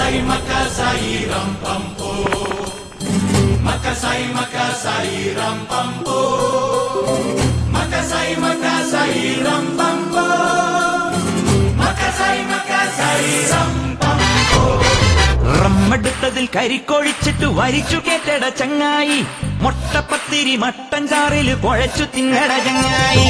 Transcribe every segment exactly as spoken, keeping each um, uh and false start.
Makasay, makasay, rampampo. Makasay, makasay, rampampo. Makasay, makasay, rampampo. Makasay, makasay, rampampo. റമ്മെടുത്തതിൽ കരിക്കൊഴിച്ചിട്ട് വരിച്ചു കേട്ടട ചങ്ങായി, മൊട്ടപ്പത്തിരി mutton ചാറില് കുഴച്ചു തിന്നട ചങ്ങായി.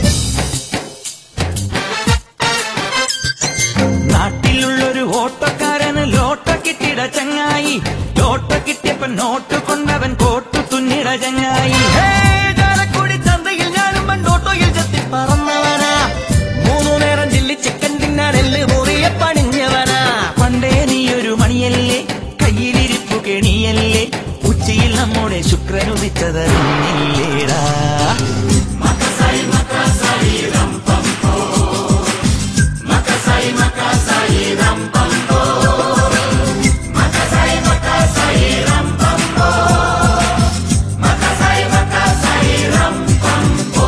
നാട്ടിലുള്ളൊരു ഓട്ടക്കാരന് ലോട്ട കിട്ടിട ചങ്ങായി, ലോട്ട കിട്ടിയപ്പൻ നോട്ട് കൊണ്ടവൻ കോട്ടു തുന്നിട ചങ്ങായി. ചാലക്കുടി ചന്തയിൽ ഞാനും പണ്ടോട്ടോയിൽ ചെത്തി പറന്നവനാ, മൂന്നു നേരം ചില്ലി ചിക്കൻ തിന്നാനെല്ല് മുറിയെ പണിഞ്ഞവനാ. പണ്ടേ നീയൊരു മണിയല്ലേ, കയ്യിലിരിപ്പു കെണിയല്ലേ, ഉച്ചയിൽ നമ്മുടെ ശുക്രനുദിച്ചതറിഞ്ഞില്ലേടാ. Makasay, makasay, rampampo. Makasay, makasay, rampampo. Makasay, makasay, rampampo. Makasay, makasay, rampampo.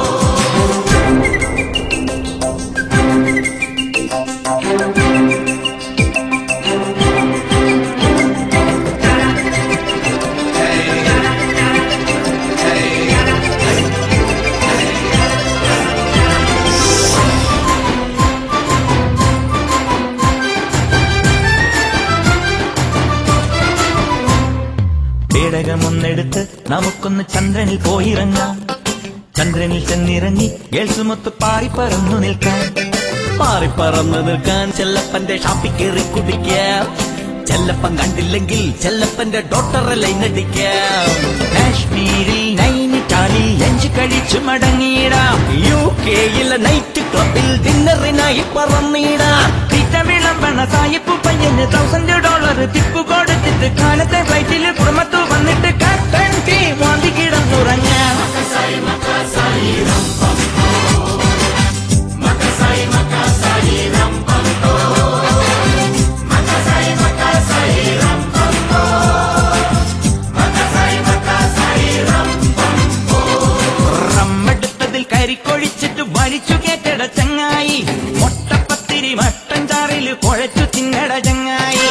പേടകമൊന്നെടുത്ത് നമുക്കൊന്ന് ചന്ദ്രനിൽ പോയിറങ്ങാം. ചന്ദ്രനിൽ ചെന്നിറങ്ങി ഗേൾസുമൊത്ത് പാറിപ്പറന്നു നിൽക്കാം. പാറിപ്പറന്ന് നിൽക്കാൻ ചെല്ലപ്പന്റെ ഷാപ്പിൽ കയറി കുടിക്കാം. ചെല്ലപ്പൻ കണ്ടില്ലെങ്കിൽ ചെല്ലപ്പന്റെ ഡോക്ടറെ ലൈനടിക്കാം. കാശ്മീരിൽ നൈനിറ്റാലിൽ ലഞ്ച് കഴിച്ചു മടങ്ങിയിടാം. യു കെയിലെ നൈറ്റ് ക്ലബിൽ ഡിന്നറിനായി പറന്നിടാം. തീറ്റ വിളമ്പണ സായിപ്പു പയ്യന് തൗസൻഡ് ഡോളർ ടിപ്പ് കൊടുത്തിട്ട് കാലത്തെ ഫ്ലൈറ്റിൽ കുടുംബത്തു വന്നിട്ട് കട്ടൻ ടീ വാന്തി കിടന്നുറങ്ങാം. Makasay, makasay, rampampo. Makasay, makasay, rampampo. Makasay, makasay, rampampo. Makasay, makasay, rampampo. റമ്മെടുത്തതിൽ കരിക്കൊഴിച്ചിട്ട് വലിച്ചു കേട്ടട ചങ്ങായി, മൊട്ടപ്പത്തിരി മട്ടൻ ചാറില് കുഴച്ചു തിന്നട ചങ്ങായി.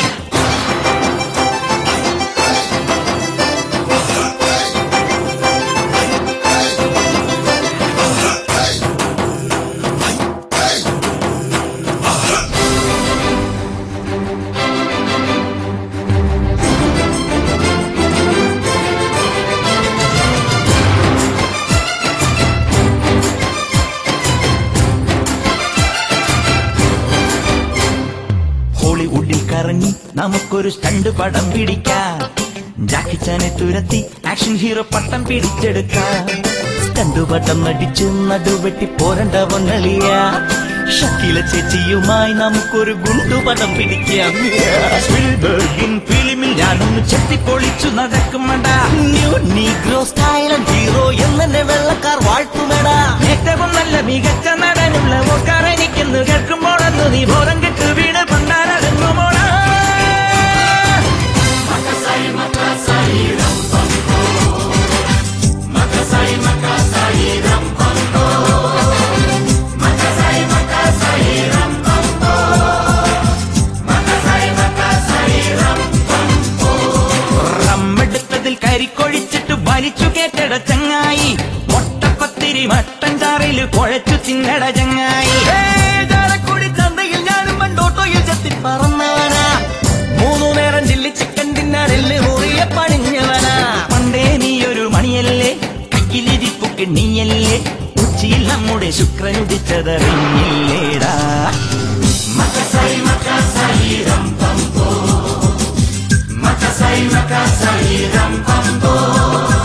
ഹോളിവുഡിൽ കറങ്ങി നമുക്കൊരു സ്റ്റണ്ട് പടം പിടിക്കാം. ജാക്കിച്ചാനെ തുരത്തി ആക്ഷൻ ഹീറോ പട്ടം പിടിച്ചെടുക്കാം. സ്റ്റണ്ട് പട്ടം നടിച്ച് നടുവെട്ടി പോരണ്ട പൊന്നളിയ. ഷക്കീല ചേച്ചിയുമായി നമുക്കൊരു ഗുണ്ടുപടം പിടിക്കാം. സ്പിൽബർഗിൻ ഫിലിമിൽ ഞാനൊന്ന് ചെത്തിപ്പൊളിച്ചു നടക്കുമടാ. ന്യൂ നീഗ്രോ സ്റ്റൈലൻ ഹീറോ എന്നെ വെള്ളക്കാർ വാഴ്ത്തുമടാ. ഏറ്റവും നല്ല മികച്ച നടനുള്ള ഓസ്കാർ എനിക്കെന്ന് കേൾക്കുമ്പോഴെന്ന് നീ ബോധം കെട്ട് വീട് പണ്ടാരങ്ങുമോടാ. Makasay, makasay, rampampo. Makasay, makasay, rampampo. Makasay, makasay, rampampo. Makasay, makasay, rampampo. റമ്മെടുത്തതിൽ കരിക്കൊഴിച്ചിട്ട് വലിച്ചു കേട്ടട ചങ്ങായി, മൊട്ടപ്പത്തിരി മട്ടൻ ചാറില് കുഴച്ചു തിന്നട ചങ്ങായി. ചാലക്കുടി ചന്തയിൽ ഞാനും പണ്ടോട്ടോയിൽ ചെത്തി പറന്നവനാ, മൂന്നു നേരം ചില്ലി ചിക്കൻ തിന്നാനെല്ല് മുറിയെ പണിഞ്ഞവനാ. പണ്ടേ നീയൊരു മണിയല്ലേ, കയ്യിലിരിപ്പു കെണിയല്ലേ, ഉച്ചയിൽ നമ്മുടെ ശുക്രനുദിച്ചതറിഞ്ഞില്ലേടാ. Makasay, makasay, rampampo. Makasay, makasay, rampampo.